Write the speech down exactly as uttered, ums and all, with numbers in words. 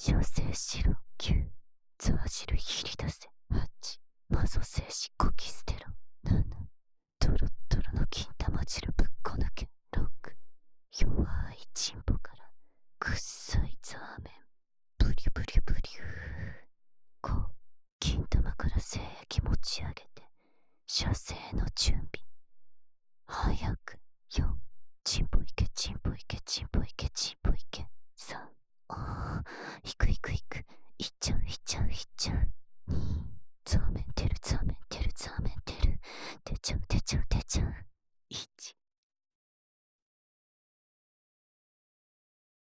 射精しろ。きゅう、ザージル切り出せ。はち、マゾ精子こき捨てろ。なな、ドロッドロの金玉汁ぶっこ抜け。ろく、弱いチンポからくっさいザーメンブリュブリュブリュー。ご、金玉から精液持ち上げて射精の準備。早く。よん、チンポいけチンポいけチンポいけチンポいけ。さん、あー、いくいくいく、いっちゃういっちゃういっちゃう。